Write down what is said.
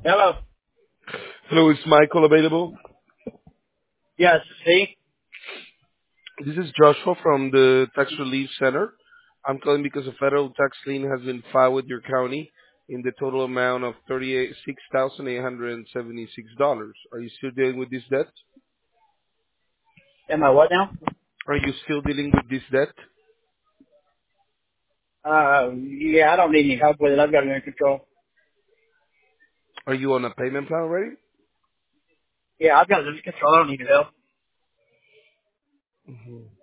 Hello. Hello, is Michael available? Yes, see? This is Joshua from the Tax Relief Center. I'm calling because a federal tax lien has been filed with your county in the total amount of $36,876. Are you still dealing with this debt? Am I what now? Are you still dealing with this debt? Yeah, I don't need any help with it. I've got it under control. Are you on a payment plan already? Yeah, I've got it under control. I don't need your help.